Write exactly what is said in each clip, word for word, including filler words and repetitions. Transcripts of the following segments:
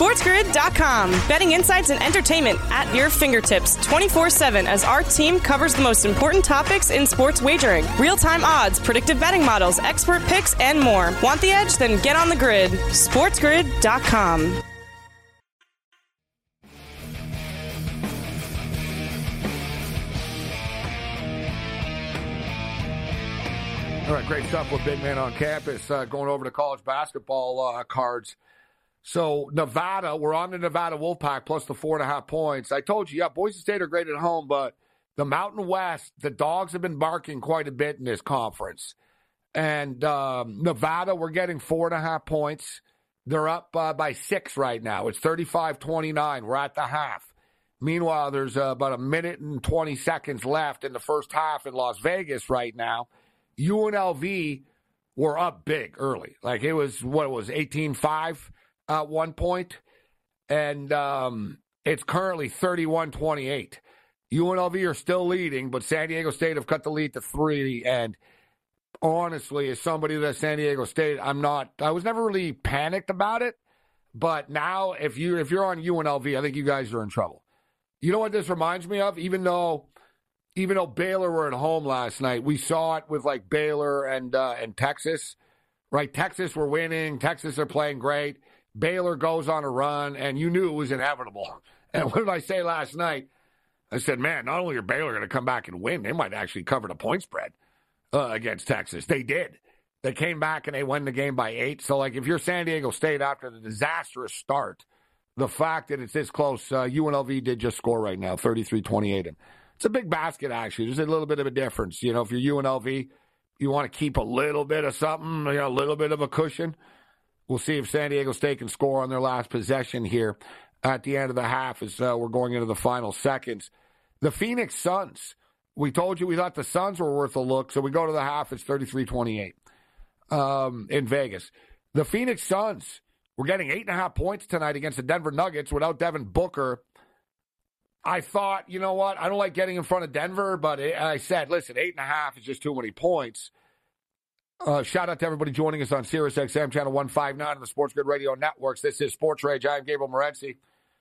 SportsGrid dot com. Betting insights and entertainment at your fingertips twenty-four seven as our team covers the most important topics in sports wagering. Real-time odds, predictive betting models, expert picks, and more. Want the edge? Then get on the grid. SportsGrid dot com. All right, great stuff with Big Man on Campus. Uh, going over to college basketball uh, cards. So Nevada, we're on the Nevada Wolfpack plus the four and a half points. I told you, yeah, Boise State are great at home, but the Mountain West, the dogs have been barking quite a bit in this conference. And um, Nevada, we're getting four and a half points. They're up uh, by six right now. It's thirty-five twenty-nine. We're at the half. Meanwhile, there's uh, about a minute and twenty seconds left in the first half in Las Vegas right now. U N L V were up big early. Like it was, what it was, eighteen five at one point. And um, it's currently thirty-one twenty-eight. U N L V are still leading, but San Diego State have cut the lead to three. And honestly, as somebody that's San Diego State, I'm not, I was never really panicked about it. But now if, you, if you're on U N L V, I think you guys are in trouble. You know what this reminds me of? Even though... Even though Baylor were at home last night, we saw it with like Baylor and uh, and Texas, right? Texas were winning. Texas are playing great. Baylor goes on a run, and you knew it was inevitable. And what did I say last night? I said, man, not only are Baylor going to come back and win, they might actually cover the point spread uh, against Texas. They did. They came back and they won the game by eight. So, like, if you're San Diego State after the disastrous start, the fact that it's this close, uh, U N L V did just score right now, thirty-three twenty-eight. And it's a big basket, actually. There's a little bit of a difference. You know, if you're U N L V, you want to keep a little bit of something, you know, a little bit of a cushion. We'll see if San Diego State can score on their last possession here at the end of the half as uh, we're going into the final seconds. The Phoenix Suns, we told you we thought the Suns were worth a look, so we go to the half, it's thirty-three twenty-eight um, in Vegas. The Phoenix Suns, we're getting eight and a half points tonight against the Denver Nuggets without Devin Booker. I thought, you know what, I don't like getting in front of Denver, but it, I said, listen, eight and a half is just too many points. Uh, shout out to everybody joining us on Sirius X M Channel one fifty-nine on the Sports Grid Radio Networks. This is Sports Rage. I'm Gabriel Morency.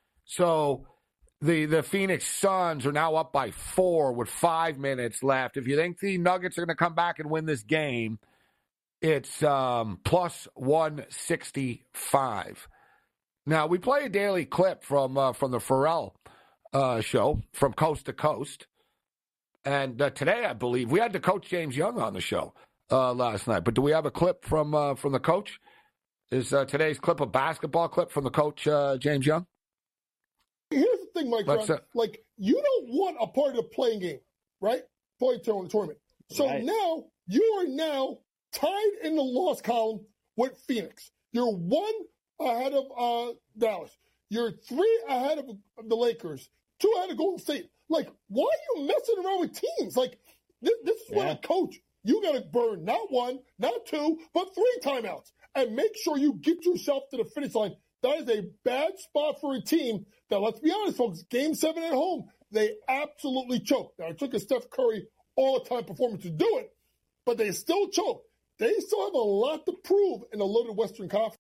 So the, the Phoenix Suns are now up by four with five minutes left. If you think the Nuggets are going to come back and win this game, it's um, plus one sixty-five. Now, we play a daily clip from uh, from the Pharrell Uh, show from coast to coast. And uh, today, I believe, we had the coach James Young on the show uh, last night. But do we have a clip from uh, from the coach? Is uh, today's clip a basketball clip from the coach uh, James Young? Here's the thing, Mike. Ron, uh, like, you don't want a part of the playing game, right? Play tournament. So right. now, you are now tied in the loss column with Phoenix. You're one ahead of uh, Dallas. You're three ahead of the Lakers. Two ahead of Golden State. Like, why are you messing around with teams? Like, this, this is yeah. what a coach, you got to burn not one, not two, but three timeouts. And make sure you get yourself to the finish line. That is a bad spot for a team that, let's be honest, folks, game seven at home, they absolutely choked. Now, it took a Steph Curry all-time performance to do it, but they still choked. They still have a lot to prove in the loaded Western Conference.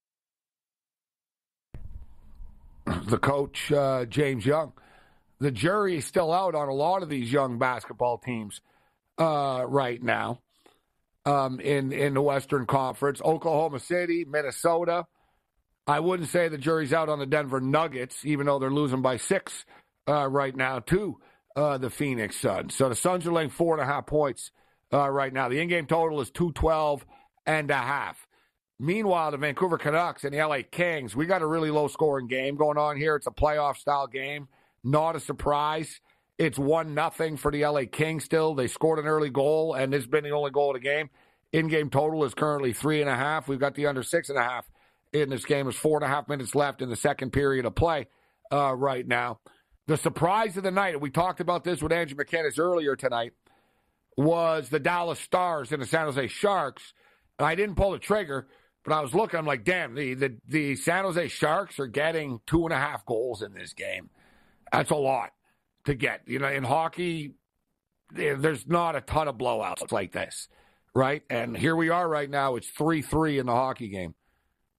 The coach, uh, James Young. The jury is still out on a lot of these young basketball teams uh, right now um, in, in the Western Conference. Oklahoma City, Minnesota. I wouldn't say the jury's out on the Denver Nuggets, even though they're losing by six uh, right now to uh, the Phoenix Suns. So the Suns are laying four and a half points uh, right now. The in-game total is two twelve and a half. Meanwhile, the Vancouver Canucks and the L A Kings, we got a really low-scoring game going on here. It's a playoff-style game. Not a surprise. It's one nothing for the L A Kings still. They scored an early goal, and this has been the only goal of the game. In-game total is currently three and a half. We've got the under six and a half in this game. There's four and a half minutes left in the second period of play uh, right now. The surprise of the night, and we talked about this with Andrew McKinnis earlier tonight, was the Dallas Stars and the San Jose Sharks. And I didn't pull the trigger, but I was looking, I'm like, damn, the, the, the San Jose Sharks are getting two and a half goals in this game. That's a lot to get. You know, in hockey, there's not a ton of blowouts like this, right? And here we are right now. It's three three in the hockey game.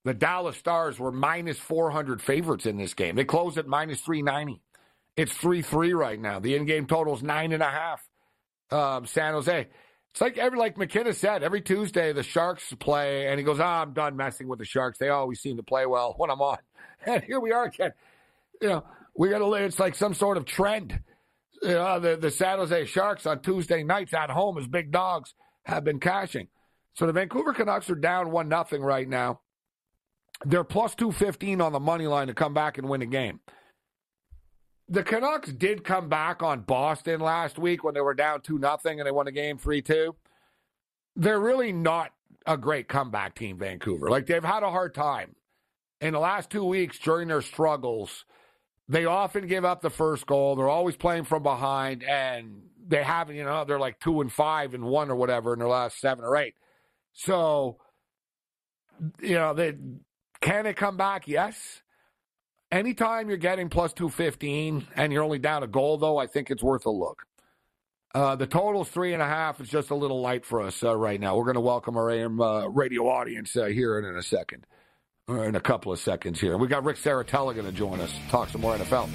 The Dallas Stars were minus four hundred favorites in this game. They closed at minus three ninety. It's three three right now. The in-game total is nine and a half. Um, San Jose. It's like every like McKinnon said, every Tuesday the Sharks play, and he goes, oh, I'm done messing with the Sharks. They always seem to play well when I'm on. And here we are again. You know, we got to. It's like some sort of trend. You know, the, the San Jose Sharks on Tuesday nights at home as big dogs have been cashing. So the Vancouver Canucks are down one nothing right now. They're plus two fifteen on the money line to come back and win a game. The Canucks did come back on Boston last week when they were down two nothing and they won a game three two. They're really not a great comeback team, Vancouver. Like, they've had a hard time. In the last two weeks during their struggles, they often give up the first goal. They're always playing from behind, and they haven't, you know, they're like two and five and one or whatever in their last seven or eight. So, you know, they can it come back? Yes. Anytime you're getting plus two fifteen and you're only down a goal, though, I think it's worth a look. Uh, the total's three and a half. It's just a little light for us uh, right now. We're going to welcome our A M uh, radio audience uh, here in, in a second, or in a couple of seconds here. We got Rick Saratella going to join us, talk some more N F L.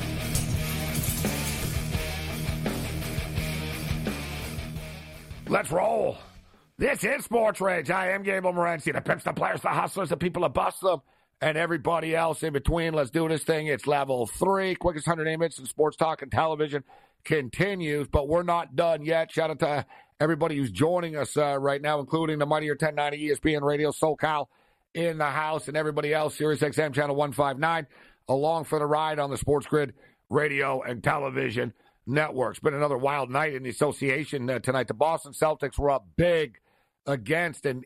Let's roll. This is Sports Rage. I am Gable Morency. The pimps, the players, the hustlers, the people that bust them, and everybody else in between. Let's do this thing. It's level three. Quickest one hundred eight minutes in sports talk and television continues, but we're not done yet. Shout out to everybody who's joining us uh, right now, including the Mightier ten ninety E S P N Radio, SoCal in the house, and everybody else, Sirius X M Channel one fifty-nine, along for the ride on the Sports Grid radio and television networks. Been another wild night in the association uh, tonight. The Boston Celtics were up big against an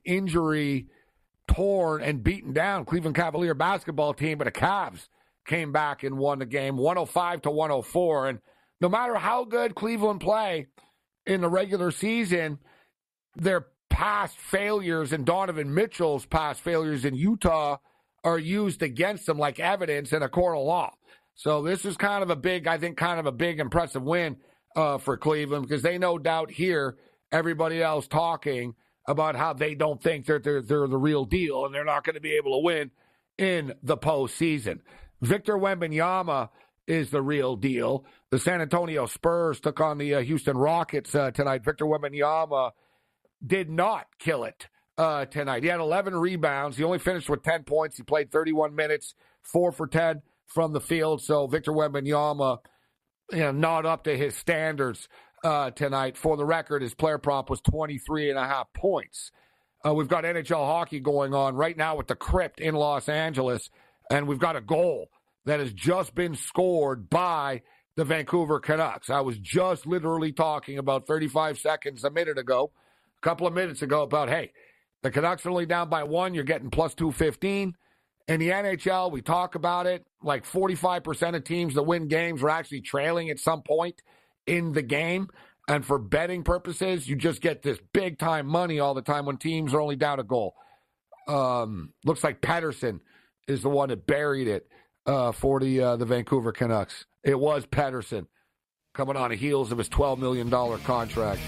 injury-torn and beaten down Cleveland Cavalier basketball team, but the Cavs came back and won the game one oh five to one oh four. And no matter how good Cleveland play in the regular season, their past failures and Donovan Mitchell's past failures in Utah are used against them like evidence in a court of law. So this is kind of a big, I think, kind of a big, impressive win uh, for Cleveland, because they no doubt hear everybody else talking about how they don't think that they're, they're the real deal and they're not going to be able to win in the postseason. Victor Wembanyama is the real deal. The San Antonio Spurs took on the uh, Houston Rockets uh, tonight. Victor Wembanyama did not kill it uh, tonight. He had eleven rebounds. He only finished with ten points. He played thirty-one minutes, four for ten from the field. So Victor Wembanyama, you know, not up to his standards uh, tonight. For the record, his player prop was twenty-three and a half points. Uh, we've got N H L hockey going on right now with the Crypt in Los Angeles, and we've got a goal that has just been scored by the Vancouver Canucks. I was just literally talking about thirty-five seconds a minute ago, a couple of minutes ago, about, hey, the Canucks are only down by one. You're getting plus two fifteen. In the N H L, we talk about it, like forty-five percent of teams that win games are actually trailing at some point in the game. And for betting purposes, you just get this big-time money all the time when teams are only down a goal. Um, looks like Pettersson is the one that buried it uh, for the uh, the Vancouver Canucks. It was Pettersson coming on the heels of his twelve million dollars contract.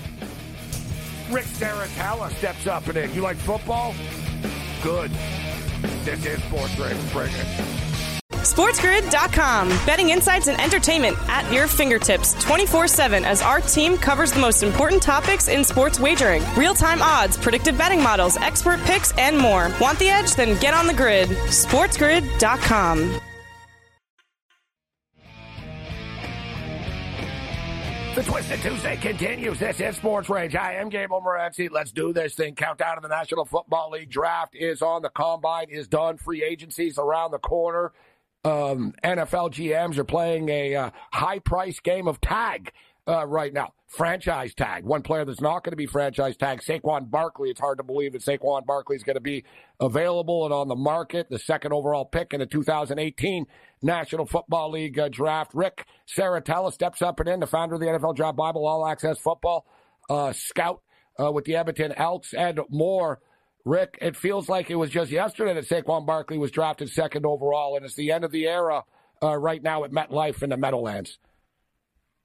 Rick Saratella steps up in it. You like football? Good. This is Sports Grid. Bring it. SportsGrid dot com. Betting insights and entertainment at your fingertips twenty-four seven as our team covers the most important topics in sports wagering. Real-time odds, predictive betting models, expert picks, and more. Want the edge? Then get on the grid. SportsGrid dot com. The Twisted Tuesday continues. This is Sports Rage. I am Gable Morency. Let's do this thing. Countdown to the National Football League draft is on. The combine is done. Free agency's around the corner. Um, N F L G Ms are playing a uh, high-price game of tag uh, right now. Franchise tag. One player that's not going to be franchise tag, Saquon Barkley. It's hard to believe that Saquon Barkley is going to be available and on the market. The second overall pick in the two thousand eighteen National Football League uh, draft. Rick Saratella steps up and in, the founder of the N F L Draft Bible, All Access Football, uh, scout uh, with the Edmonton Elks, and more. Rick, it feels like it was just yesterday that Saquon Barkley was drafted second overall, and it's the end of the era uh, right now at MetLife in the Meadowlands.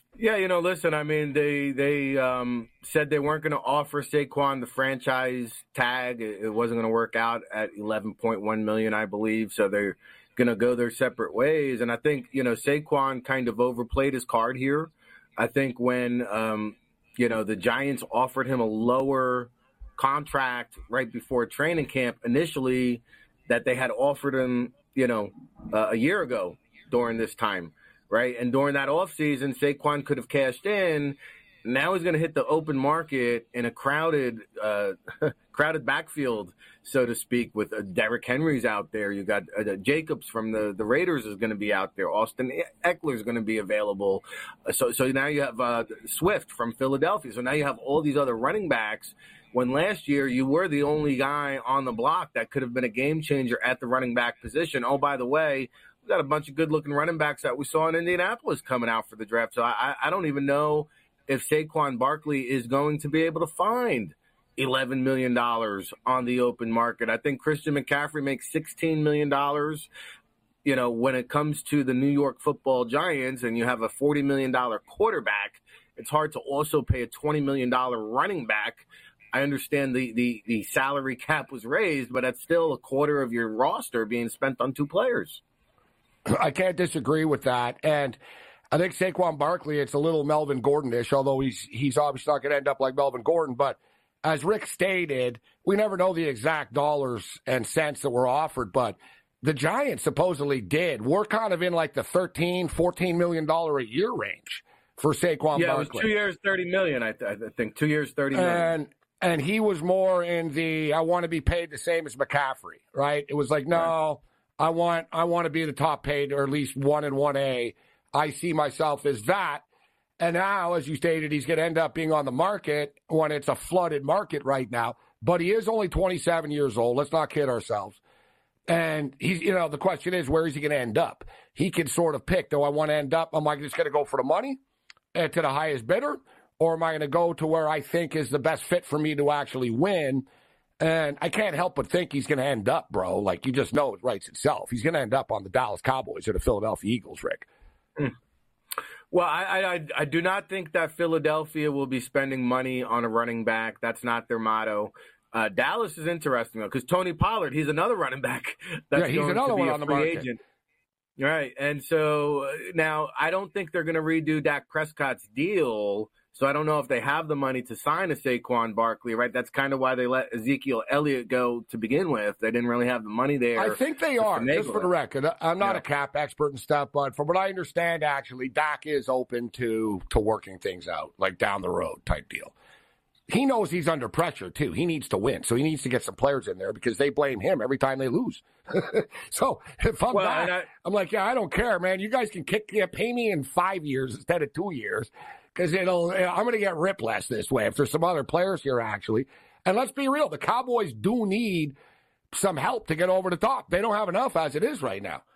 Yeah, you know, listen, I mean, they they um, said they weren't going to offer Saquon the franchise tag. It, it wasn't going to work out at eleven point one million dollars, I believe. So they're going to go their separate ways. And I think, you know, Saquon kind of overplayed his card here. I think when, um, you know, the Giants offered him a lower contract right before training camp initially that they had offered him, you know, uh, a year ago during this time. Right. And during that offseason, Saquon could have cashed in. Now he's going to hit the open market in a crowded, uh, crowded backfield, so to speak, with uh, Derrick Henry's out there. You got uh, Jacobs from the, the Raiders is going to be out there. Austin Eckler is going to be available. Uh, so, so now you have uh, Swift from Philadelphia. So now you have all these other running backs. When last year you were the only guy on the block that could have been a game changer at the running back position. Oh, by the way, got a bunch of good-looking running backs that we saw in Indianapolis coming out for the draft. So I, I don't even know if Saquon Barkley is going to be able to find eleven million dollars on the open market. I think Christian McCaffrey makes sixteen million dollars. You know, when it comes to the New York Football Giants and you have a forty million dollars quarterback, it's hard to also pay a twenty million dollars running back. I understand the, the, the salary cap was raised, but that's still a quarter of your roster being spent on two players. I can't disagree with that. And I think Saquon Barkley, it's a little Melvin Gordon-ish, although he's he's obviously not going to end up like Melvin Gordon. But as Rick stated, we never know the exact dollars and cents that were offered. But the Giants supposedly did. We're kind of in like the thirteen, fourteen million dollars a year range for Saquon yeah, Barkley. Yeah, it was two years, thirty million dollars, I, th- I think. Two years, thirty million dollars. And, and he was more in the, I want to be paid the same as McCaffrey, right? It was like, no. Right. I want I want to be the top paid, or at least one and one A. I see myself as that. And now, as you stated, he's going to end up being on the market when it's a flooded market right now. But he is only twenty-seven years old. Let's not kid ourselves. And he's, you know, the question is, where is he going to end up? He can sort of pick. Do I want to end up? Am I just going to go for the money uh, to the highest bidder, or am I going to go to where I think is the best fit for me to actually win? And I can't help but think he's going to end up, bro. Like, you just know it writes itself. He's going to end up on the Dallas Cowboys or the Philadelphia Eagles, Rick. Mm. Well, I, I I do not think that Philadelphia will be spending money on a running back. That's not their motto. Uh, Dallas is interesting, though, because Tony Pollard, he's another running back that's yeah, he's going another to be one a on the free market. agent. Right. And so uh, now I don't think they're going to redo Dak Prescott's deal. So I don't know if they have the money to sign a Saquon Barkley, right? That's kind of why they let Ezekiel Elliott go to begin with. They didn't really have the money there. I think they are, just for the record. I'm not yeah. a cap expert and stuff, but from what I understand, actually, Dak is open to to working things out, like down the road type deal. He knows he's under pressure, too. He needs to win, so he needs to get some players in there because they blame him every time they lose. So if I'm well, Dak, I, I'm like, yeah, I don't care, man. You guys can kick, yeah, pay me in five years instead of two years. Because it'll, I'm going to get ripped less this way if there's some other players here, actually. And let's be real, the Cowboys do need some help to get over the top. They don't have enough as it is right now.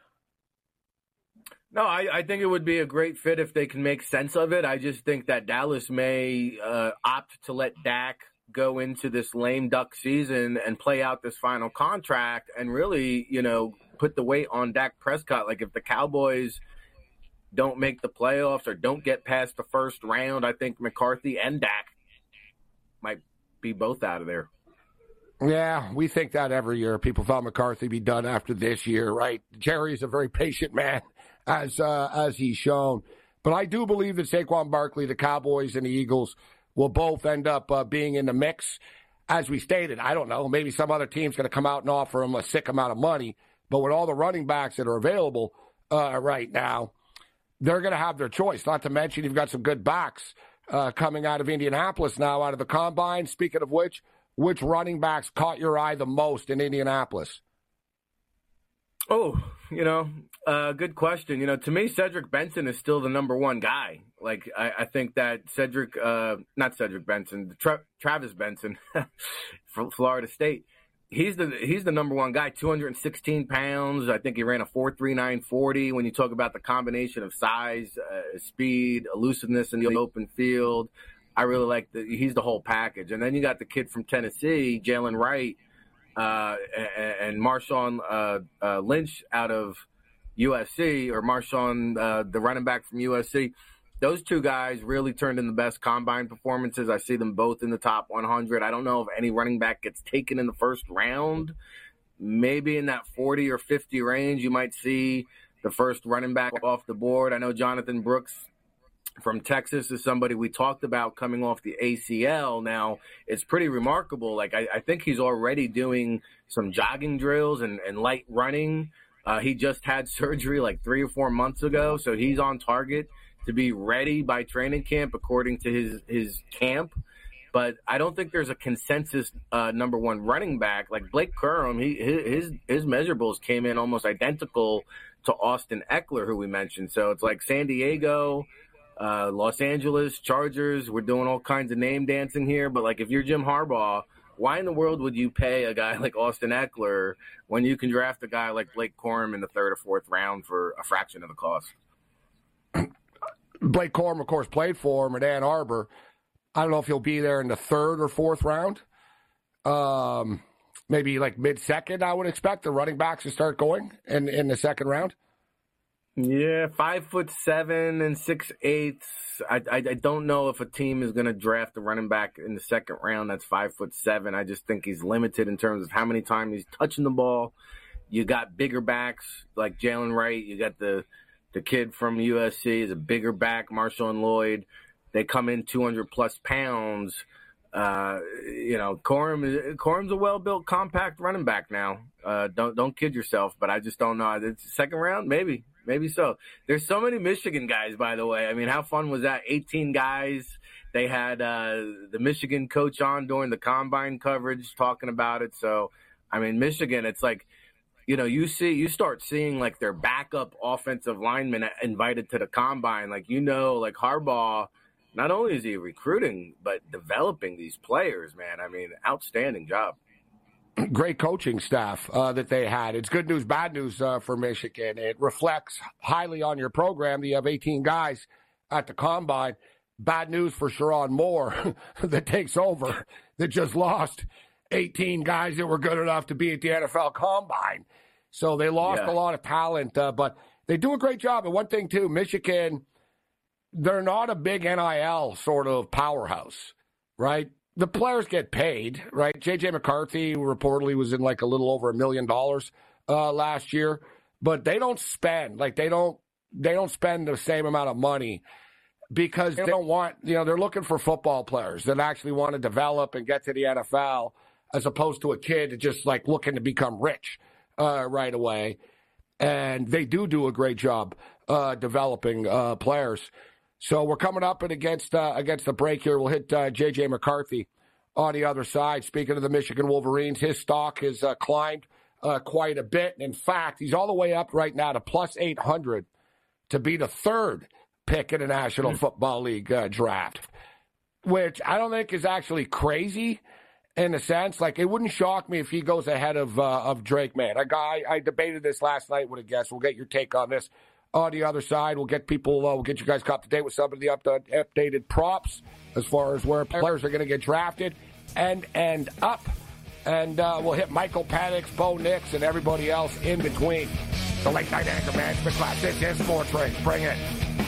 No, I, I think it would be a great fit if they can make sense of it. I just think that Dallas may uh, opt to let Dak go into this lame duck season and play out this final contract and really, you know, put the weight on Dak Prescott. Like if the Cowboys don't make the playoffs or don't get past the first round, I think McCarthy and Dak might be both out of there. Yeah, we think that every year. People thought McCarthy be done after this year, right? Jerry's a very patient man, as uh, as he's shown. But I do believe that Saquon Barkley, the Cowboys, and the Eagles will both end up uh, being in the mix. As we stated, I don't know, maybe some other team's going to come out and offer him a sick amount of money. But with all the running backs that are available uh, right now, they're going to have their choice. Not to mention you've got some good backs uh, coming out of Indianapolis now, out of the combine. Speaking of which, which running backs caught your eye the most in Indianapolis? Oh, you know, uh, good question. You know, to me, Cedric Benson is still the number one guy. Like, I, I think that Cedric, uh, not Cedric Benson, Tra- Travis Benson from Florida State. He's the he's the number one guy, two hundred sixteen pounds. I think he ran a four three nine forty. When you talk about the combination of size, uh, speed, elusiveness in the open field, I really like the he's the whole package. And then you got the kid from Tennessee, Jalen Wright, uh, and, and Marshawn uh, uh, Lynch out of U S C, or Marshawn, uh, the running back from U S C. those two guys really turned in the best combine performances. I see them both in the top one hundred. I don't know if any running back gets taken in the first round. Maybe in that forty or fifty range, you might see the first running back off the board. I know Jonathan Brooks from Texas is somebody we talked about coming off the A C L. Now, it's pretty remarkable. Like, I, I think he's already doing some jogging drills and, and light running. Uh, he just had surgery like three or four months ago, so he's on target to be ready by training camp according to his, his camp. But I don't think there's a consensus uh, number one running back. Like Blake Corum, he, his, his measurables came in almost identical to Austin Eckler, who we mentioned. So it's like San Diego, uh, Los Angeles, Chargers. We're doing all kinds of name dancing here. But, like, if you're Jim Harbaugh, why in the world would you pay a guy like Austin Eckler when you can draft a guy like Blake Corum in the third or fourth round for a fraction of the cost? Blake Corum, of course, played for him at Ann Arbor. I don't know if he'll be there in the third or fourth round. Um, maybe like mid-second, I would expect the running backs to start going in, in the second round. Yeah, five foot seven and six eighths. I, I, I don't know if a team is going to draft a running back in the second round that's five foot seven. I just think he's limited in terms of how many times he's touching the ball. You got bigger backs like Jalen Wright. You got the the kid from U S C is a bigger back, Marshawn Lloyd. They come in two hundred plus pounds. Uh, you know, Corum is Corum's a well-built, compact running back now. Uh, don't don't kid yourself, but I just don't know. It's second round, maybe, maybe so. There's so many Michigan guys, by the way. I mean, how fun was that? eighteen guys. They had uh, the Michigan coach on during the combine coverage talking about it. So, I mean, Michigan, it's like, you know, you see, you start seeing like their backup offensive linemen invited to the combine. Like, you know, like Harbaugh. Not only is he recruiting, but developing these players, man. I mean, outstanding job. Great coaching staff uh, that they had. It's good news, bad news uh, for Michigan. It reflects highly on your program that you have eighteen guys at the combine. Bad news for Sherrone Moore that takes over, that just lost eighteen guys that were good enough to be at the N F L combine. So they lost yeah. a lot of talent, uh, but they do a great job. And one thing, too, Michigan – they're not a big N I L sort of powerhouse, right? The players get paid, right? J J McCarthy reportedly was in like a little over a million dollars uh, last year, but they don't spend like they don't they don't spend the same amount of money because they don't want, you know, they're looking for football players that actually want to develop and get to the N F L as opposed to a kid just like looking to become rich uh, right away. And they do do a great job uh, developing uh, players. So we're coming up and against uh, against the break here. We'll hit uh, J J McCarthy on the other side. Speaking of the Michigan Wolverines, his stock has uh, climbed uh, quite a bit. In fact, he's all the way up right now to plus eight hundred to be the third pick in the National Football League uh, draft, which I don't think is actually crazy in a sense. Like, it wouldn't shock me if he goes ahead of uh, of Drake Maye. A guy, I debated this last night with a guest. We'll get your take on this. On the other side, we'll get people, uh, we'll get you guys up to date with some of the up- updated props as far as where players are going to get drafted and end up. And uh, we'll hit Michael Penix, Bo Nix, and everybody else in between. The Late Night Anger Management Class. This is Sports Rage. Bring it.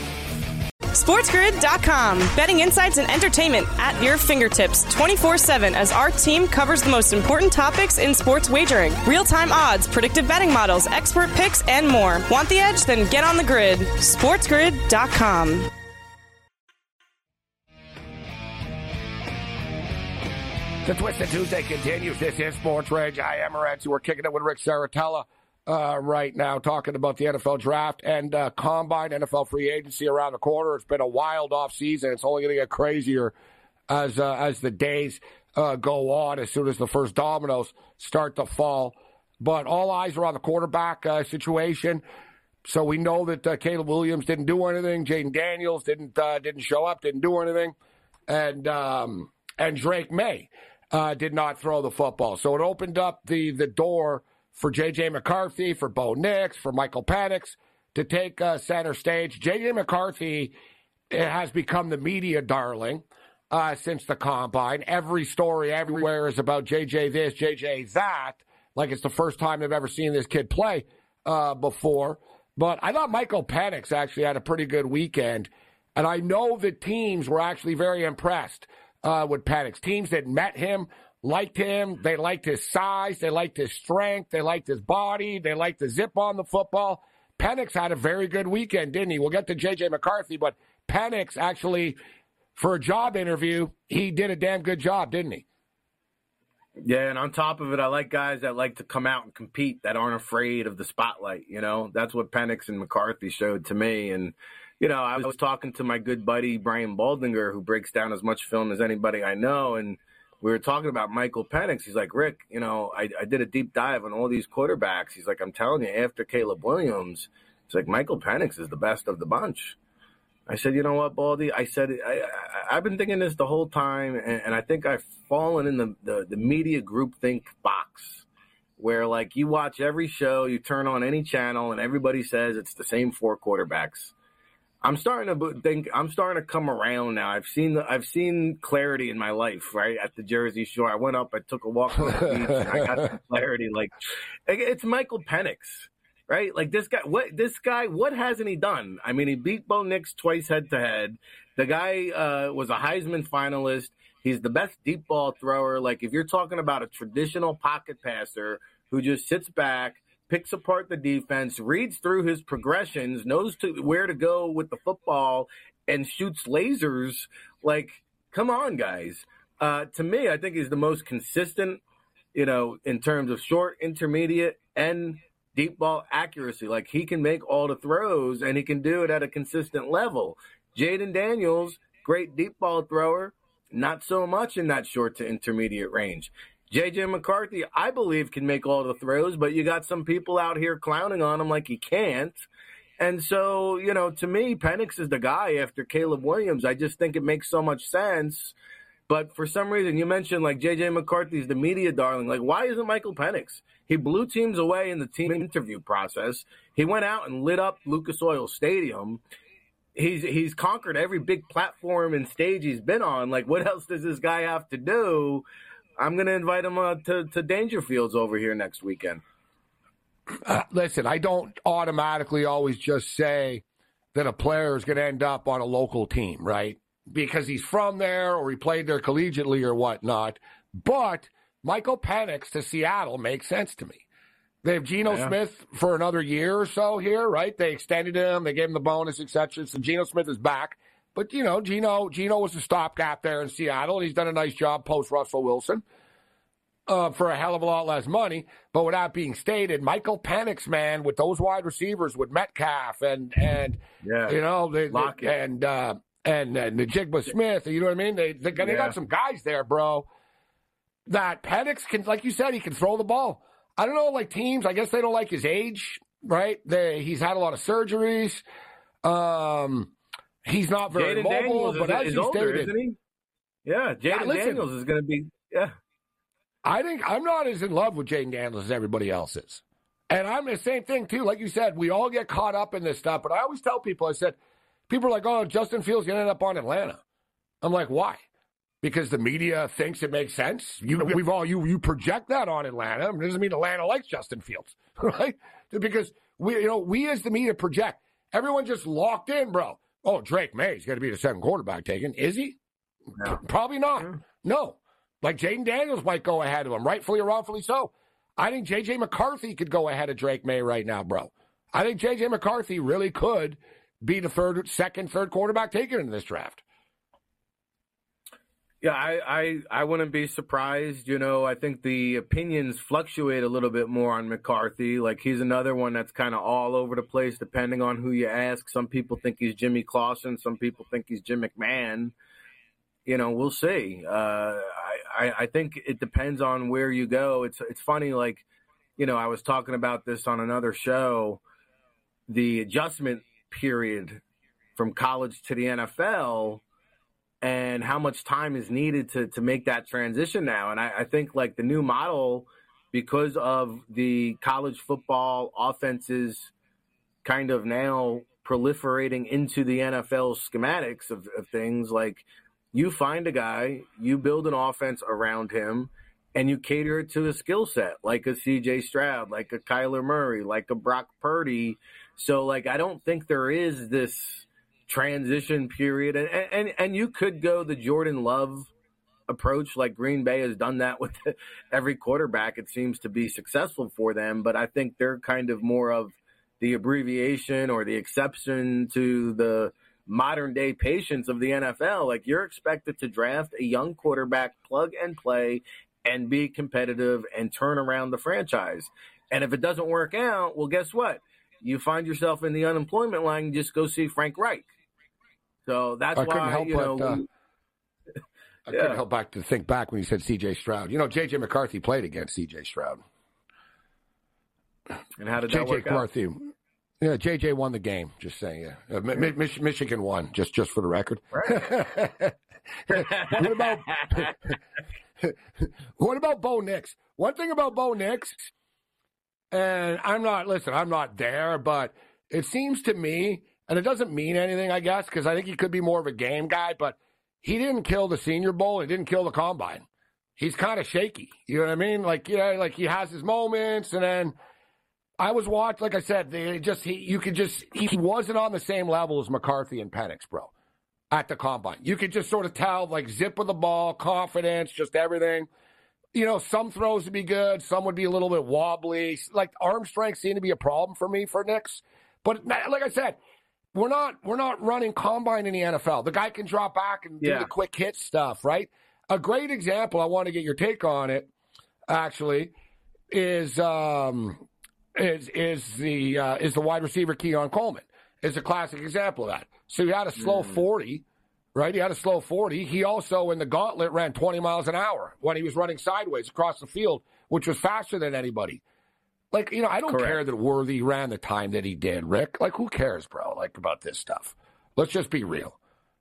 SportsGrid dot com. Betting insights and entertainment at your fingertips twenty-four seven as our team covers the most important topics in sports wagering. Real-time odds, predictive betting models, expert picks, and more. Want the edge? Then get on the grid. SportsGrid dot com. The Twisted Tuesday continues. This is Sports Rage. I am Morency. We're kicking it with Rick Saratella. Uh, right now, talking about the N F L draft and uh, combine, N F L free agency around the corner. It's been a wild off season. It's only going to get crazier as uh, as the days uh, go on, as soon as the first dominoes start to fall. But all eyes are on the quarterback uh, situation. So we know that uh, Caleb Williams didn't do anything. Jaden Daniels didn't uh, didn't show up, didn't do anything, and um, and Drake Maye uh, did not throw the football. So it opened up the the door for J J McCarthy, for Bo Nix, for Michael Penix to take uh, center stage. J J McCarthy has become the media darling uh, since the combine. Every story everywhere is about J J this, J J that, like it's the first time they've ever seen this kid play uh, before. But I thought Michael Penix actually had a pretty good weekend And I know that teams were actually very impressed uh, with Penix. Teams that met him, liked him. They liked his size. They liked his strength. They liked his body. They liked the zip on the football. Penix had a very good weekend, didn't he? We'll get to J J McCarthy, but Penix actually, for a job interview, he did a damn good job, didn't he? Yeah, and on top of it, I like guys that like to come out and compete, that aren't afraid of the spotlight, you know? That's what Penix and McCarthy showed to me. And, you know, I was talking to my good buddy Brian Baldinger, who breaks down as much film as anybody I know, and we were talking about Michael Penix. He's like, Rick, you know, I, I did a deep dive on all these quarterbacks. He's like, I'm telling you, after Caleb Williams, he's like, Michael Penix is the best of the bunch. I said, you know what, Baldy? I said, I, I, I've been thinking this the whole time, and, and I think I've fallen in the, the, the media groupthink box where, like, you watch every show, you turn on any channel, and everybody says it's the same four quarterbacks. I'm starting to think I'm starting to come around now. I've seen the, I've seen clarity in my life, right? At the Jersey Shore, I went up, I took a walk on the beach, and I got some clarity. Like, it's Michael Penix. Right? Like this guy, what this guy, what hasn't he done? I mean, he beat Bo Nix twice head to head. The guy uh, was a Heisman finalist. He's the best deep ball thrower. Like, if you're talking about a traditional pocket passer who just sits back, picks apart the defense, reads through his progressions, knows to where to go with the football, and shoots lasers. Like, come on, guys. Uh, to me, I think he's the most consistent, you know, in terms of short, intermediate, and deep ball accuracy. Like, he can make all the throws, and he can do it at a consistent level. Jaden Daniels, great deep ball thrower, not so much in that short to intermediate range. J J McCarthy, I believe, can make all the throws, but you got some people out here clowning on him like he can't. And so, you know, to me, Penix is the guy after Caleb Williams. I just think it makes so much sense. But for some reason, you mentioned, like, J J McCarthy's the media darling. Like, why isn't Michael Penix? He blew teams away in the team interview process. He went out and lit up Lucas Oil Stadium. He's he's conquered every big platform and stage he's been on. Like, what else does this guy have to do? I'm going to invite him uh, to, to Dangerfields over here next weekend. Uh, listen, I don't automatically always just say that a player is going to end up on a local team, right? Because he's from there or he played there collegiately or whatnot. But Michael Penix to Seattle makes sense to me. They have Geno yeah. Smith for another year or so here, right? They extended him. They gave him the bonus, et cetera. So Geno Smith is back. But, you know, Geno, Geno was a stopgap there in Seattle, and he's done a nice job post-Russell Wilson uh, for a hell of a lot less money. But with that being stated, Michael Penix, man, with those wide receivers, with Metcalf and, and yeah. you know, they, they, and uh, and uh, Najigba Smith, you know what I mean? They, they, they yeah. got some guys there, bro, that Penix can, like you said, he can throw the ball. I don't know, like teams, I guess they don't like his age, right? They, he's had a lot of surgeries. Um... He's not very Jaden mobile, Daniels but is, as is you older, stated, isn't he? Yeah, Jaden yeah, Daniels is going to be. Yeah, I think I'm not as in love with Jaden Daniels as everybody else is, and I'm the same thing too. Like you said, we all get caught up in this stuff. But I always tell people, I said, people are like, "Oh, Justin Fields going to end up on Atlanta." I'm like, why? Because the media thinks it makes sense. You, we've all you you project that on Atlanta. It doesn't mean Atlanta likes Justin Fields, right? Because we, you know, we as the media project. Everyone just locked in, bro. Oh, Drake May's got to be the second quarterback taken. Is he? No. Probably not. Yeah. No. Like Jaden Daniels might go ahead of him, rightfully or wrongfully so. I think J J McCarthy could go ahead of Drake May right now, bro. I think J J McCarthy really could be the third, second, third quarterback taken in this draft. Yeah, I, I, I wouldn't be surprised. You know, I think the opinions fluctuate a little bit more on McCarthy. Like, he's another one that's kind of all over the place depending on who you ask. Some people think he's Jimmy Clausen. Some people think he's Jim McMahon. You know, we'll see. Uh, I, I, I think it depends on where you go. It's, it's funny, like, you know, I was talking about this on another show, the adjustment period from college to the N F L and how much time is needed to, to make that transition now. And I, I think, like, the new model, because of the college football offenses kind of now proliferating into the N F L schematics of, of things, like, you find a guy, you build an offense around him, and you cater it to his skill set, like a C J Stroud, like a Kyler Murray, like a Brock Purdy. So, like, I don't think there is this transition period. And, and, and you could go the Jordan Love approach, like Green Bay has done that with every quarterback. It seems to be successful for them, but I think they're kind of more of the abbreviation or the exception to the modern day patience of the N F L. Like, you're expected to draft a young quarterback, plug and play, and be competitive and turn around the franchise. And if it doesn't work out, well, guess what? You find yourself in the unemployment line, just go see Frank Reich. So that's I why, help you know, but, uh, we, I yeah. couldn't help back to think back when you said C J Stroud. You know, J J McCarthy played against C J Stroud. And how did J J that work McCarthy, out? Yeah, J J won the game. Just saying, yeah. Uh, Mi- Mi- Michigan won, just just for the record. Right. what about what about Bo Nix? One thing about Bo Nix, and I'm not listen, I'm not there, but it seems to me, and it doesn't mean anything, I guess, because I think he could be more of a game guy, but he didn't kill the Senior Bowl. He didn't kill the Combine. He's kind of shaky. You know what I mean? Like, yeah, like he has his moments, and then I was watching, like I said, they just he, you could just he wasn't on the same level as McCarthy and Penix, bro, at the Combine. You could just sort of tell, like, zip of the ball, confidence, just everything. You know, some throws would be good, some would be a little bit wobbly. Like, arm strength seemed to be a problem for me for Nix. But like I said, we're not we're not running Combine in the N F L. The guy can drop back and do yeah. the quick hit stuff, right? A great example, I want to get your take on it, actually, is um, is is the uh, is the wide receiver Keon Coleman. Is a classic example of that. So he had a slow mm. forty, right? He had a slow forty. He also, in the gauntlet, ran twenty miles an hour when he was running sideways across the field, which was faster than anybody. Like, you know, I don't Correct. care that Worthy ran the time that he did, Rick. Like, who cares, bro, like, about this stuff? Let's just be real.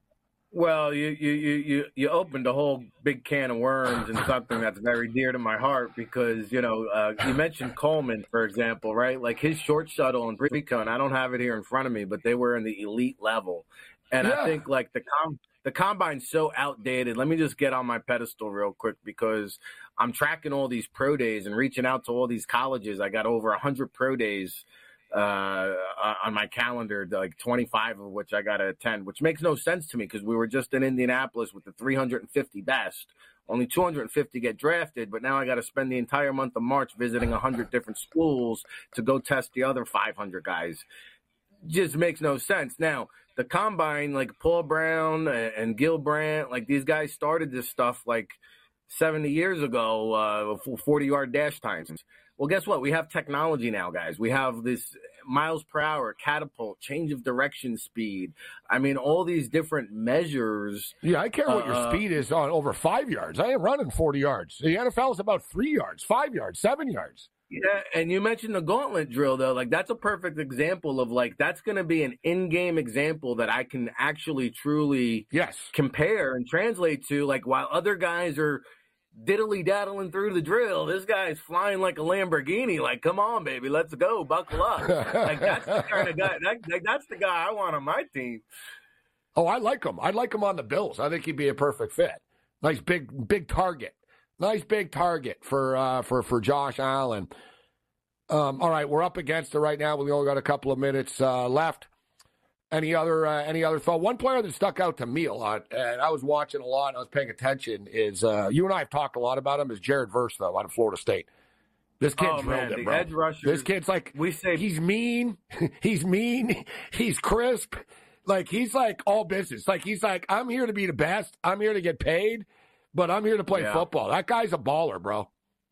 Well, you you you you opened a whole big can of worms and something that's very dear to my heart because, you know, uh, you mentioned Coleman, for example, right? Like his short shuttle and pre-con, I don't have it here in front of me, but they were in the elite level. And yeah. I think, like, the com- the Combine's so outdated. Let me just get on my pedestal real quick because I'm tracking all these pro days and reaching out to all these colleges. I got over one hundred pro days uh, on my calendar, like twenty-five of which I got to attend, which makes no sense to me because we were just in Indianapolis with the three hundred fifty best. Only two hundred fifty get drafted, but now I got to spend the entire month of March visiting one hundred different schools to go test the other five hundred guys. Just makes no sense. Now, the Combine, like Paul Brown and Gil Brandt, like these guys started this stuff like seventy years ago, uh, forty-yard dash times. Well, guess what? We have technology now, guys. We have this miles per hour, catapult, change of direction speed. I mean, all these different measures. Yeah, I care what uh, your speed is on over five yards. I am running forty yards. The N F L is about three yards, five yards, seven yards. Yeah, and you mentioned the gauntlet drill, though. Like, that's a perfect example of, like, that's going to be an in-game example that I can actually truly yes. compare and translate to. Like, while other guys are diddly-daddling through the drill, this guy's flying like a Lamborghini. Like, come on, baby, let's go, buckle up. Like, that's the kind of guy, that, like, that's the guy I want on my team. Oh, I like him. I like him on the Bills. I think he'd be a perfect fit. Nice big, big target. Nice big target for uh, for for Josh Allen. Um, all right, we're up against it right now. We only got a couple of minutes uh, left. Any other uh, any other thought? One player that stuck out to me a lot, and I was watching a lot, and I was paying attention. Is uh, you and I have talked a lot about him? Is Jared Verse though out of Florida State? This kid oh, drilled man, it, the bro. Edge rushers, this kid's like we say he's mean, he's mean, he's crisp. Like he's like all business. Like he's like I'm here to be the best. I'm here to get paid. But I'm here to play yeah. football. That guy's a baller, bro.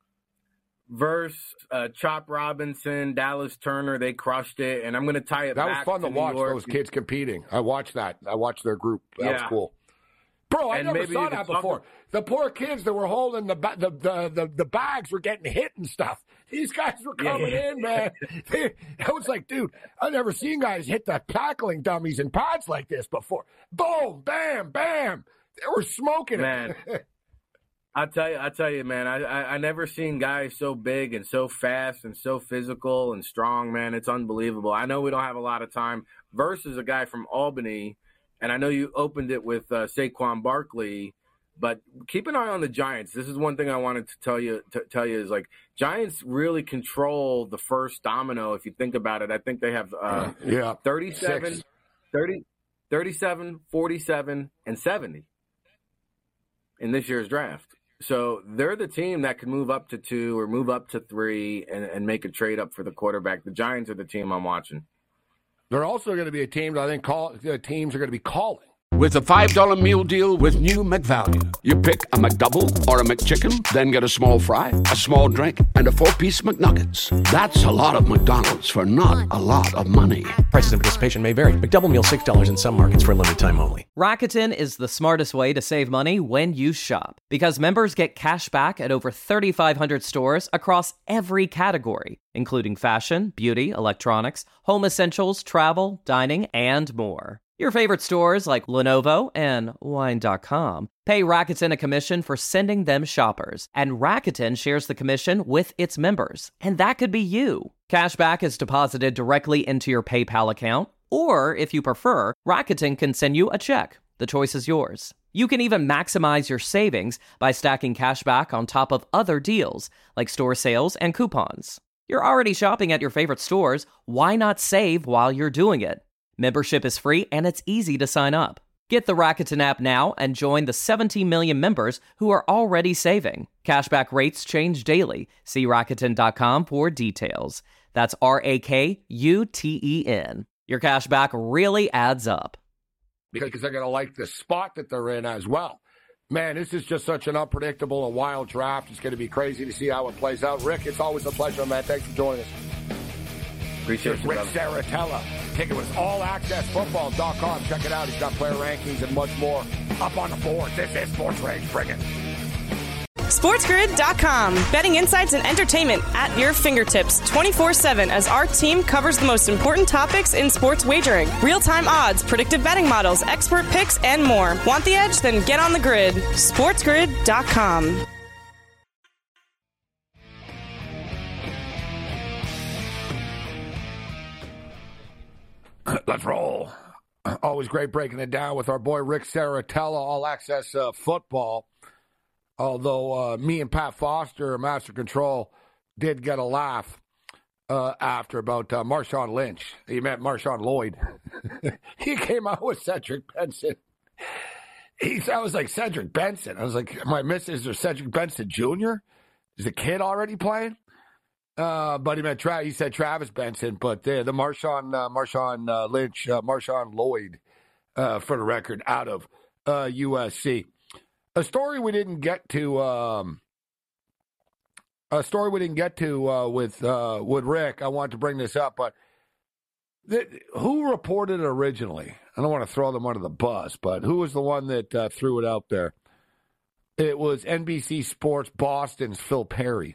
Verse, uh, Chop Robinson, Dallas Turner, they crushed it. And I'm going to tie it that back was fun to, to watch, York. those kids competing. I watched that. I watched their group. That yeah. was cool. Bro, I and never saw that before. About- the poor kids that were holding the, ba- the, the, the, the bags were getting hit and stuff. These guys were coming yeah. in, man. I was like, dude, I've never seen guys hit the tackling dummies in pads like this before. Boom, bam, bam. They were smoking man. it. I tell you, I tell you, man. I, I I never seen guys so big and so fast and so physical and strong, man. It's unbelievable. I know we don't have a lot of time. Verse is a guy from Albany, and I know you opened it with uh, Saquon Barkley, but keep an eye on the Giants. This is one thing I wanted to tell you. To tell you is like Giants really control the first domino. If you think about it, I think they have uh, yeah thirty-seven, thirty, thirty-seven, forty-seven, and seventy in this year's draft. So they're the team that can move up to two or move up to three and, and make a trade up for the quarterback. The Giants are the team I'm watching. They're also going to be a team that I think call, uh, teams are going to be calling. With a five dollar meal deal with new McValue. You pick a McDouble or a McChicken, then get a small fry, a small drink, and a four-piece McNuggets. That's a lot of McDonald's for not a lot of money. Prices and participation may vary. McDouble meal six dollars in some markets for a limited time only. Rakuten is the smartest way to save money when you shop. Because members get cash back at over thirty-five hundred stores across every category, including fashion, beauty, electronics, home essentials, travel, dining, and more. Your favorite stores like Lenovo and Wine dot com pay Rakuten a commission for sending them shoppers, and Rakuten shares the commission with its members. And that could be you. Cashback is deposited directly into your PayPal account, or if you prefer, Rakuten can send you a check. The choice is yours. You can even maximize your savings by stacking cashback on top of other deals, like store sales and coupons. You're already shopping at your favorite stores. Why not save while you're doing it? Membership is free and it's easy to sign up. Get the Rakuten app now and join the seventeen million members who are already saving. Cashback rates change daily. See Rakuten dot com for details. That's R A K U T E N. Your cashback really adds up. Because they're going to like the spot that they're in as well. Man, this is just such an unpredictable and wild draft. It's going to be crazy to see how it plays out. Rick, it's always a pleasure, man. Thanks for joining us. Appreciate it. Rick Saratella. Ticket was all access football dot com. Check it out. He's got player rankings and much more up on the board. This is Sports Rage. Bring it. sports grid dot com. Betting insights and entertainment at your fingertips twenty-four seven as our team covers the most important topics in sports wagering. Real-time odds, predictive betting models, expert picks, and more. Want the edge? Then get on the grid. sports grid dot com. Let's roll. Always great breaking it down with our boy Rick Saratella, All Access uh, Football. Although uh, me and Pat Foster, Master Control, did get a laugh uh, after about uh, Marshawn Lynch. He meant Marshawn Lloyd. He came out with Cedric Benson. He I was like, Cedric Benson. I was like, my missus or Cedric Benson Junior? Is the kid already playing? Uh, but he meant Tra- he said Travis Benson, but the, the Marshawn uh, Marshawn uh, Lynch, uh, Marshawn Lloyd, uh, for the record, out of uh, U S C. A story we didn't get to, um, a story we didn't get to uh, with uh, with Rick. I wanted to bring this up, but th- who reported it originally? I don't want to throw them under the bus, but who was the one that uh, threw it out there? It was N B C Sports Boston's Phil Perry.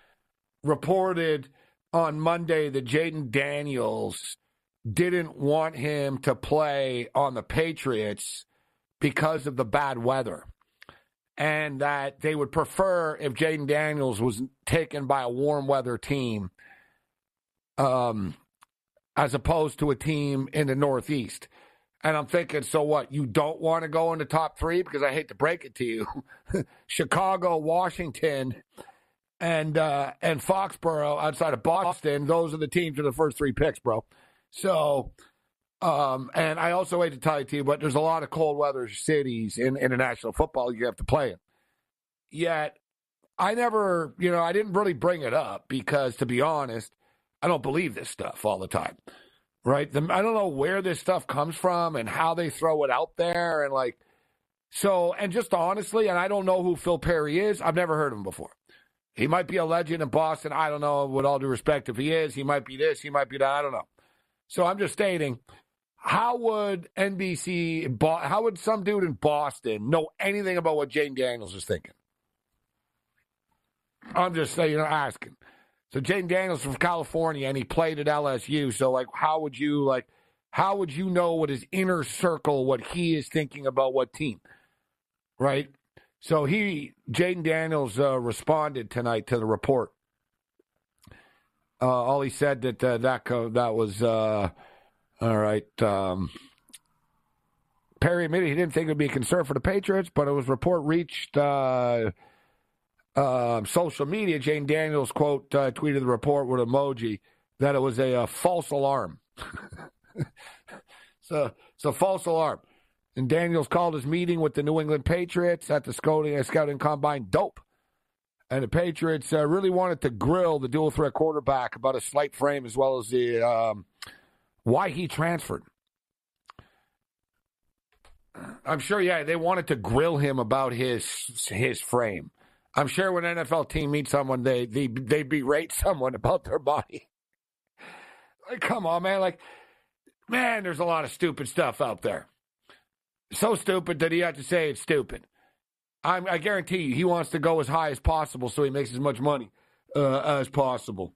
Reported on Monday that Jayden Daniels didn't want him to play on the Patriots because of the bad weather, and that they would prefer if Jayden Daniels was taken by a warm weather team um, as opposed to a team in the Northeast. And I'm thinking, so what? You don't want to go in the top three? Because I hate to break it to you. Chicago, Washington, and uh, and Foxborough outside of Boston, those are the teams for the first three picks, bro. So, um, and I also hate to tell you, to you, but there's a lot of cold weather cities in international football you have to play in. Yet, I never, you know, I didn't really bring it up because, to be honest, I don't believe this stuff all the time, right? The, I don't know where this stuff comes from and how they throw it out there. And, like, so, and just honestly, and I don't know who Phil Perry is. I've never heard of him before. He might be a legend in Boston. I don't know, with all due respect, if he is. He might be this. He might be that. I don't know. So I'm just stating, how would N B C, how would some dude in Boston know anything about what Jayden Daniels is thinking? I'm just saying, you know, asking. So Jayden Daniels from California, and he played at L S U. So, like, how would you, like, how would you know what his inner circle, what he is thinking about what team, right? So he, Jayden Daniels, uh, responded tonight to the report. Uh, all he said that uh, that co- that was uh, all right. Um, Perry admitted he didn't think it would be a concern for the Patriots, but it was report reached uh, uh, social media. Jayden Daniels quote uh, tweeted the report with emoji that it was a, a false alarm. It's a, it's a false alarm. And Daniels called his meeting with the New England Patriots at the scouting, scouting combine dope. And the Patriots uh, really wanted to grill the dual-threat quarterback about his slight frame as well as the um, why he transferred. I'm sure, yeah, they wanted to grill him about his his frame. I'm sure when an N F L team meets someone, they they, they berate someone about their body. Like, come on, man. Like, man, there's a lot of stupid stuff out there. So stupid that he had to say it's stupid. I'm, I guarantee you, he wants to go as high as possible so he makes as much money uh, as possible.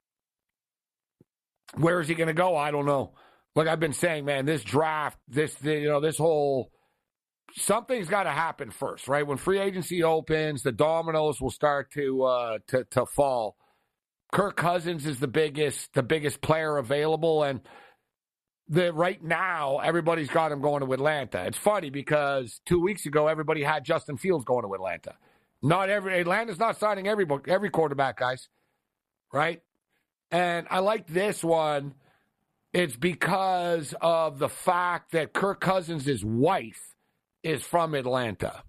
Where is he going to go? I don't know. Like I've been saying, man, this draft, this, you know, this whole, something's got to happen first, right? When free agency opens, the dominoes will start to uh, to to fall. Kirk Cousins is the biggest, the biggest player available, and the right now everybody's got him going to Atlanta. It's funny because two weeks ago everybody had Justin Fields going to Atlanta. Not every Atlanta's not signing every every quarterback, guys, right? And I like this one. It's because of the fact that Kirk Cousins' wife is from Atlanta.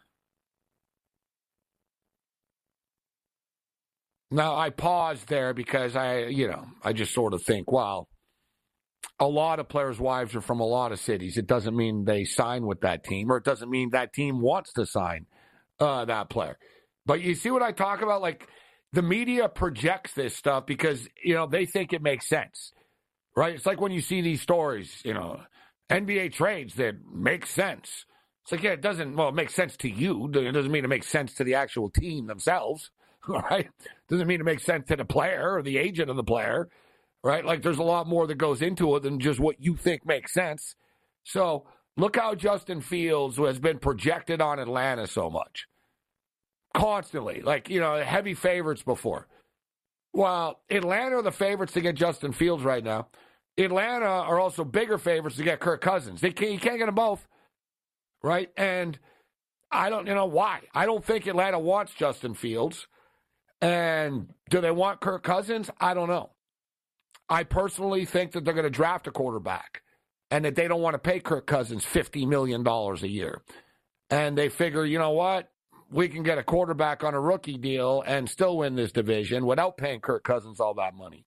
Now, I paused there because I, you know, I just sort of think, well, a lot of players' wives are from a lot of cities. It doesn't mean they sign with that team, or it doesn't mean that team wants to sign uh, that player. But you see what I talk about? Like, the media projects this stuff because, you know, they think it makes sense. Right? It's like when you see these stories, you know, N B A trades that make sense. It's like, yeah, it doesn't, well, it makes sense to you. It doesn't mean it makes sense to the actual team themselves, right? It doesn't mean it makes sense to the player or the agent of the player, right? Like, there's a lot more that goes into it than just what you think makes sense. So, look how Justin Fields has been projected on Atlanta so much. Constantly. Like, you know, heavy favorites before. Well, Atlanta are the favorites to get Justin Fields right now. Atlanta are also bigger favorites to get Kirk Cousins. They can't, you can't get them both, right? And I don't, you know, why? I don't think Atlanta wants Justin Fields. And do they want Kirk Cousins? I don't know. I personally think that they're going to draft a quarterback and that they don't want to pay Kirk Cousins fifty million dollars a year. And they figure, you know what? We can get a quarterback on a rookie deal and still win this division without paying Kirk Cousins all that money.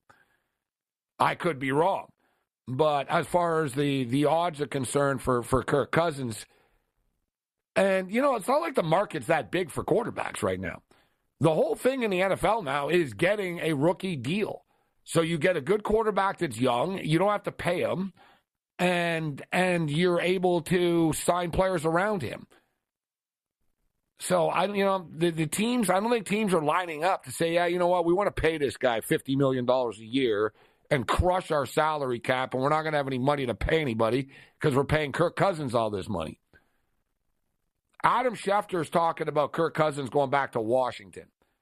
I could be wrong. But as far as the, the odds are concerned for, for Kirk Cousins, and, you know, it's not like the market's that big for quarterbacks right now. The whole thing in the N F L now is getting a rookie deal. So you get a good quarterback that's young. You don't have to pay him. And, and you're able to sign players around him. So, I, you know, the, the teams, I don't think teams are lining up to say, yeah, you know what, we want to pay this guy fifty million dollars a year and crush our salary cap, and we're not going to have any money to pay anybody because we're paying Kirk Cousins all this money. Adam Schefter is talking about Kirk Cousins going back to Washington.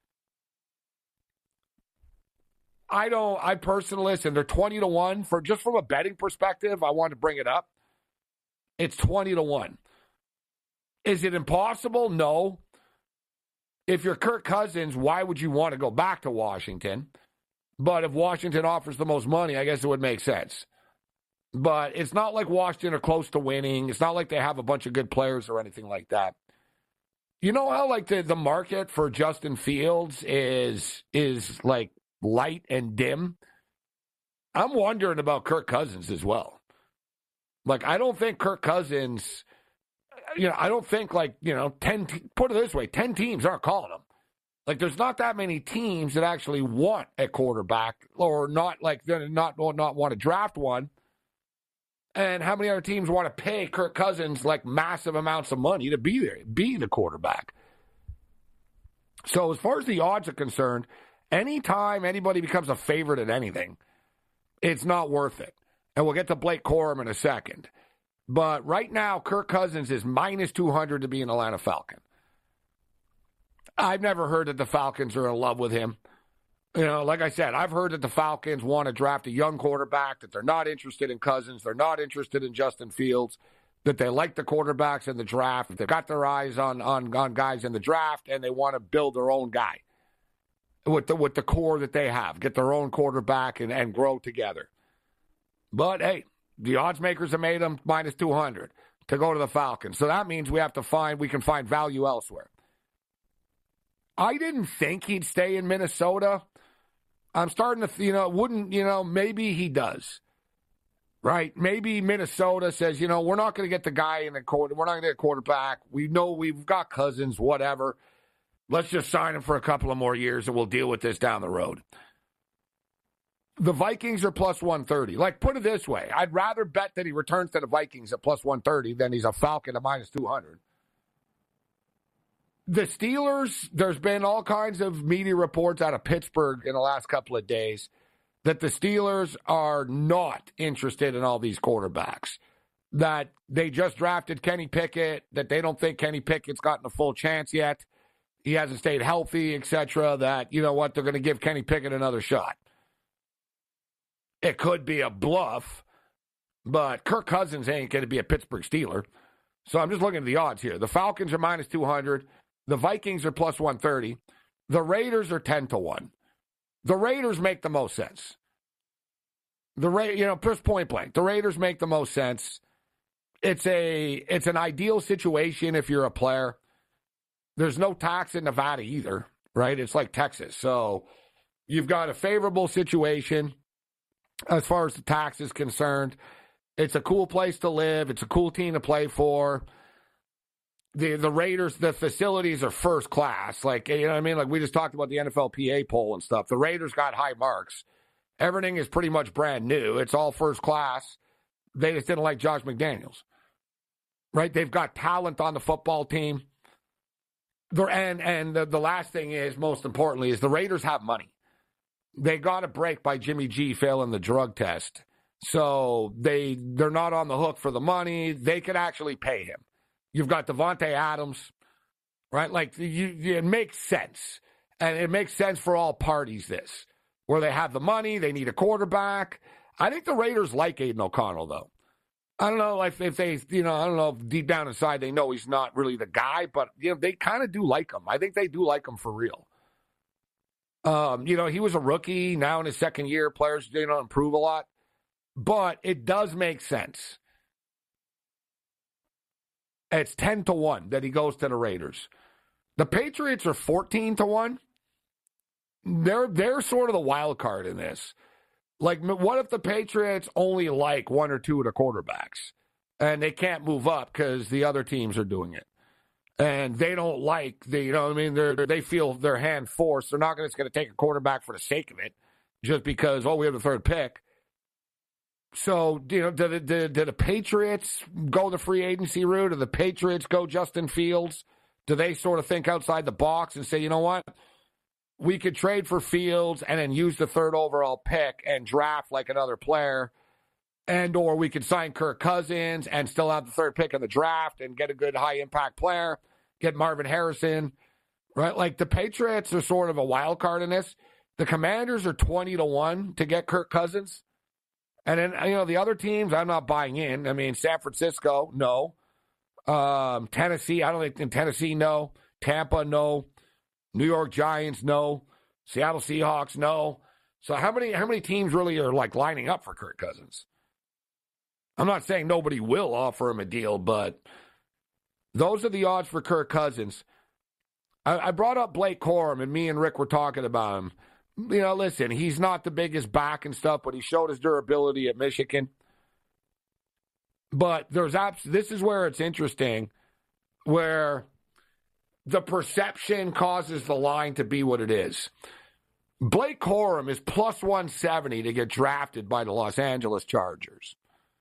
I don't, I personally, listen, they're twenty to one. For just from a betting perspective, I want to bring it up. It's twenty to one. Is it impossible? No. If you're Kirk Cousins, why would you want to go back to Washington? But if Washington offers the most money, I guess it would make sense. But it's not like Washington are close to winning. It's not like they have a bunch of good players or anything like that. You know how, like, the, the market for Justin Fields is is like light and dim? I'm wondering about Kirk Cousins as well. Like, I don't think Kirk Cousins... You know, I don't think, like, you know, ten, te- put it this way, ten teams aren't calling him. Like, there's not that many teams that actually want a quarterback or not, like, not, not want to draft one. And how many other teams want to pay Kirk Cousins, like, massive amounts of money to be there, be the quarterback? So as far as the odds are concerned, anytime anybody becomes a favorite at anything, it's not worth it. And we'll get to Blake Corum in a second. But right now, Kirk Cousins is minus two hundred to be an Atlanta Falcon. I've never heard that the Falcons are in love with him. You know, like I said, I've heard that the Falcons want to draft a young quarterback, that they're not interested in Cousins, they're not interested in Justin Fields, that they like the quarterbacks in the draft, they've got their eyes on, on, on guys in the draft, and they want to build their own guy with the, with the core that they have, get their own quarterback and, and grow together. But, hey, The odds makers have made him minus two hundred to go to the Falcons. So that means we have to find, we can find value elsewhere. I didn't think he'd stay in Minnesota. I'm starting to, you know, wouldn't, you know, maybe he does. Right? Maybe Minnesota says, you know, we're not going to get the guy in the quarter. We're not going to get a quarterback. We know we've got Cousins, whatever. Let's just sign him for a couple of more years and we'll deal with this down the road. The Vikings are plus one thirty. Like, put it this way. I'd rather bet that he returns to the Vikings at plus one thirty than he's a Falcon at minus two hundred. The Steelers, there's been all kinds of media reports out of Pittsburgh in the last couple of days that the Steelers are not interested in all these quarterbacks, that they just drafted Kenny Pickett, that they don't think Kenny Pickett's gotten a full chance yet. He hasn't stayed healthy, et cetera, that, you know what, they're going to give Kenny Pickett another shot. It could be a bluff, but Kirk Cousins ain't going to be a Pittsburgh Steeler. So I'm just looking at the odds here. The Falcons are minus two hundred. The Vikings are plus one thirty. The Raiders are ten to one. The Raiders make the most sense. The Ra- you know, first point blank, the Raiders make the most sense. It's a it's an ideal situation if you're a player. There's no tax in Nevada either, right? It's like Texas. So you've got a favorable situation as far as the tax is concerned. It's a cool place to live. It's a cool team to play for. The the Raiders, the facilities are first class. Like, you know what I mean? Like, we just talked about the N F L P A poll and stuff. The Raiders got high marks. Everything is pretty much brand new. It's all first class. They just didn't like Josh McDaniels. Right? They've got talent on the football team. They're, and and the, the last thing is, most importantly, is the Raiders have money. They got a break by Jimmy G failing the drug test. So they, they're not on the hook for the money. They could actually pay him. You've got Devontae Adams, right? Like, you, it makes sense. And it makes sense for all parties, this. Where they have the money, they need a quarterback. I think the Raiders like Aiden O'Connell, though. I don't know if, if they, you know, I don't know if deep down inside they know he's not really the guy, but, you know, they kind of do like him. I think they do like him for real. Um, you know, he was a rookie. Now in his second year, players, you know, improve a lot. But it does make sense. It's ten to one that he goes to the Raiders. The Patriots are fourteen to one. They're they're sort of the wild card in this. Like, what if the Patriots only like one or two of the quarterbacks and they can't move up because the other teams are doing it, and they don't like the, you know what I mean? They they feel their hand forced. They're not just going to take a quarterback for the sake of it, just because, oh, we have the third pick. So, you know, do the, do, do the Patriots go the free agency route? Do the Patriots go Justin Fields? Do they sort of think outside the box and say, you know what? We could trade for Fields and then use the third overall pick and draft like another player. And or we could sign Kirk Cousins and still have the third pick in the draft and get a good high-impact player, get Marvin Harrison, right? Like, the Patriots are sort of a wild card in this. The Commanders are twenty to one to get Kirk Cousins. And then, you know, the other teams, I'm not buying in. I mean, San Francisco, no. Um, Tennessee, I don't think in Tennessee, no. Tampa, no. New York Giants, no. Seattle Seahawks, no. So how many how many teams really are, like, lining up for Kirk Cousins? I'm not saying nobody will offer him a deal, but those are the odds for Kirk Cousins. I, I brought up Blake Corum, and me and Rick were talking about him. You know, listen, he's not the biggest back and stuff, but he showed his durability at Michigan. But there's abs- this is where it's interesting, where the perception causes the line to be what it is. Blake Corum is plus one seventy to get drafted by the Los Angeles Chargers.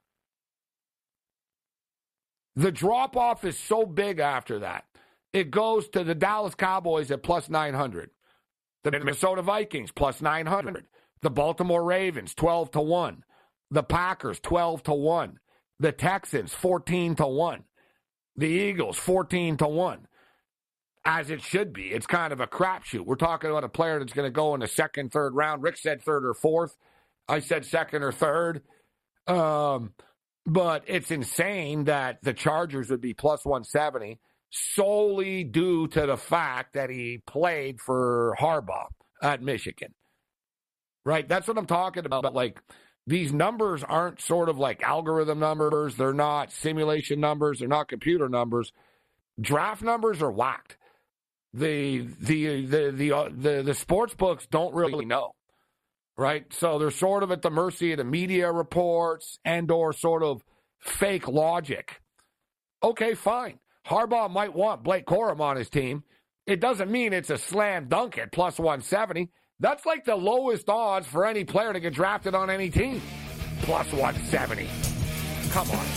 The drop-off is so big after that. It goes to the Dallas Cowboys at plus nine hundred. The Minnesota Vikings, plus nine hundred. The Baltimore Ravens, twelve to one. The Packers, twelve to one. The Texans, fourteen to one. The Eagles, fourteen to one. As it should be. It's kind of a crapshoot. We're talking about a player that's going to go in the second, third round. Rick said third or fourth. I said second or third. Um, but it's insane that the Chargers would be plus one seventy. Solely due to the fact that he played for Harbaugh at Michigan. Right? That's what I'm talking about. Like, these numbers aren't sort of like algorithm numbers. They're not simulation numbers. They're not computer numbers. Draft numbers are whacked. The the the the uh, the, the sports books don't really know, right? So they're sort of at the mercy of the media reports and or sort of fake logic. Okay, fine. Harbaugh might want Blake Corum on his team. It doesn't mean it's a slam dunk at plus one seventy. That's like the lowest odds for any player to get drafted on any team. Plus one seventy. Come on.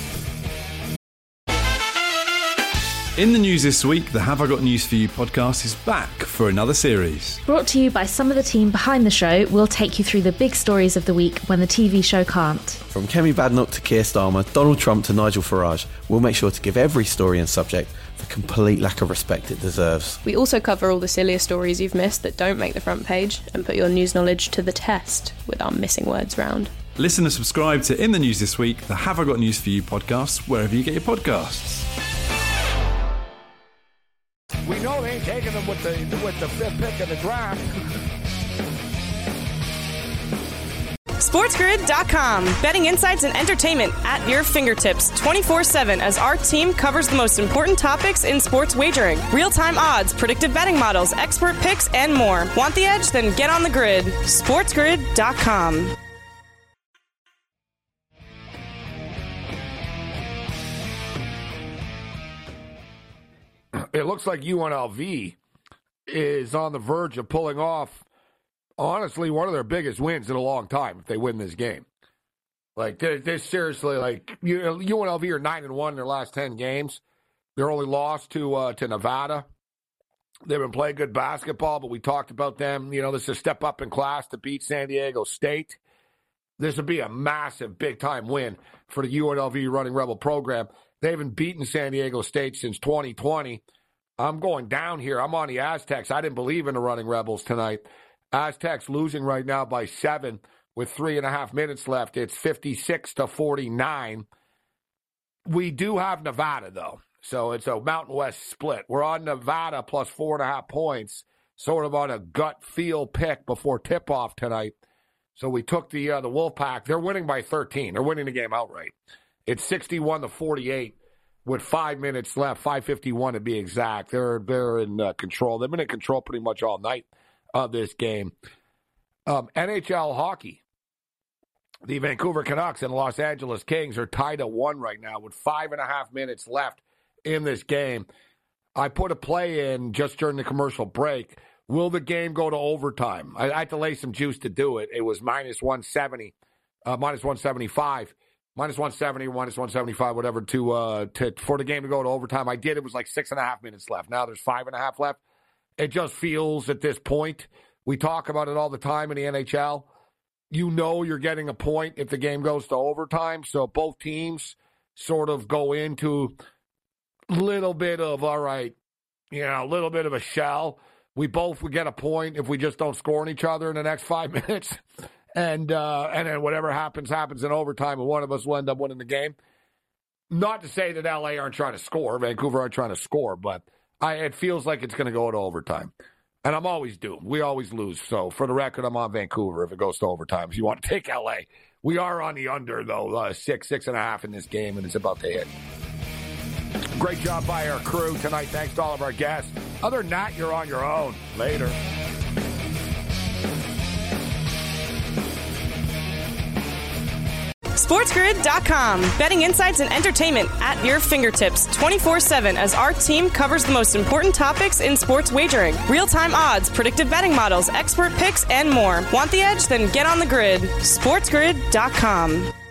In the news this week, the Have I Got News For You podcast is back for another series. Brought to you by some of the team behind the show, we'll take you through the big stories of the week when the T V show can't. From Kemi Badnoch to Keir Starmer, Donald Trump to Nigel Farage, we'll make sure to give every story and subject the complete lack of respect it deserves. We also cover all the sillier stories you've missed that don't make the front page and put your news knowledge to the test with our missing words round. Listen and subscribe to In the News This Week, the Have I Got News For You podcast, wherever you get your podcasts. We know they ain't taking them with the with the fifth pick of the draft. SportsGrid dot com. Betting insights and entertainment at your fingertips twenty-four seven as our team covers the most important topics in sports wagering. Real-time odds, predictive betting models, expert picks, and more. Want the edge? Then get on the grid. SportsGrid dot com. It looks like U N L V is on the verge of pulling off, honestly, one of their biggest wins in a long time if they win this game. Like, they're, they're seriously, like, U N L V are nine and one in their last ten games. They're only lost to uh, to Nevada. They've been playing good basketball, but we talked about them. You know, this is a step up in class to beat San Diego State. This would be a massive, big-time win for the U N L V Running Rebel program. They haven't beaten San Diego State since twenty twenty. I'm going down here. I'm on the Aztecs. I didn't believe in the Running Rebels tonight. Aztecs losing right now by seven with three and a half minutes left. It's fifty-six to forty-nine. We do have Nevada, though. So it's a Mountain West split. We're on Nevada plus four and a half points, sort of on a gut feel pick before tip-off tonight. So we took the uh, the Wolfpack. They're winning by thirteen. They're winning the game outright. It's sixty-one to forty-eight with five minutes left, five fifty-one to be exact. They're they're in uh, control. They've been in control pretty much all night of this game. Um, N H L hockey. The Vancouver Canucks and Los Angeles Kings are tied at one right now with five and a half minutes left in this game. I put a play in just during the commercial break. Will the game go to overtime? I, I had to lay some juice to do it. It was minus one seventy, uh, minus one seventy-five. Minus one seventy, minus one seventy-five, whatever, to uh, to for the game to go to overtime. I did. It was like six and a half minutes left. Now there's five and a half left. It just feels at this point, we talk about it all the time in the N H L. You know you're getting a point if the game goes to overtime. So both teams sort of go into a little bit of, all right, you know, a little bit of a shell. We both would get a point if we just don't score on each other in the next five minutes. And uh, and then whatever happens, happens in overtime, and one of us will end up winning the game. Not to say that L A aren't trying to score, Vancouver aren't trying to score, but I, it feels like it's going to go to overtime. And I'm always doomed. We always lose. So for the record, I'm on Vancouver if it goes to overtime. If you want to take L A, we are on the under, though, uh, six, six and a half in this game, and it's about to hit. Great job by our crew tonight. Thanks to all of our guests. Other than that, you're on your own. Later. SportsGrid dot com. Betting insights and entertainment at your fingertips twenty-four seven as our team covers the most important topics in sports wagering. Real-time odds, predictive betting models, expert picks, and more. Want the edge? Then get on the grid. SportsGrid dot com.